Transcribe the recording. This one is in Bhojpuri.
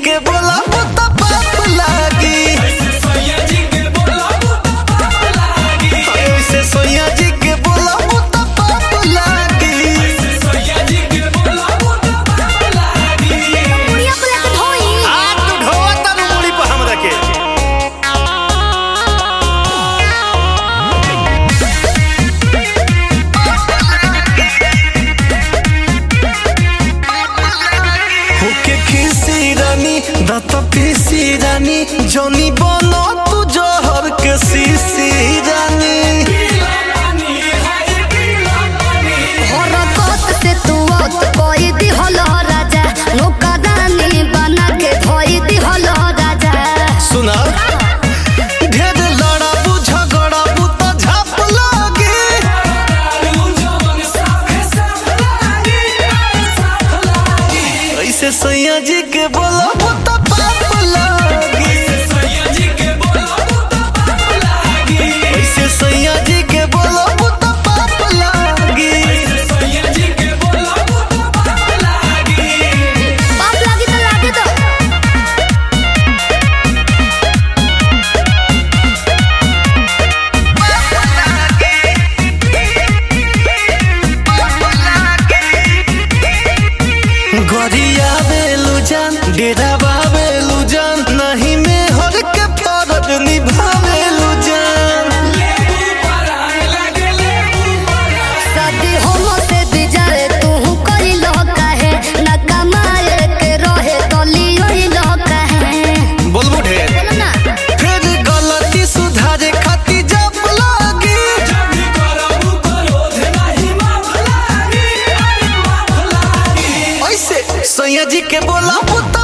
के बोला तो पाप लागी। ऐसे सैया जी के बोला तो पाप लागी। हाथ ढोआ तनु मुड़ी पर हमरा के। होके खीसी रानी दाता पीसी रानी जनी बनो तू जहर के सीसी रानी। हरकत से तू औत कोई दिहल राजा नौकरानी बना के धोई दिहल राजा। सुना ढेर लड़ाबू झगड़ाबू तो झाप लागी। ऐसे सैया जी के बोला तो पाप लागी। ऐसे सैया जी के बोला तो पाप लागी। पाप लागी तो लागे दो। गरिया बेलू जान डेरा बाबेलू जान नहीं में हर के फर्ज निभावेलू जान। शादी होम से बिजारे तू कइल काहे ना कमाए के रहे तलियो काहे। बोलबू ढेर बोलो ना फिर गलती सुधारे खाती जब लागी। ऐसे सैया जी के बोला तो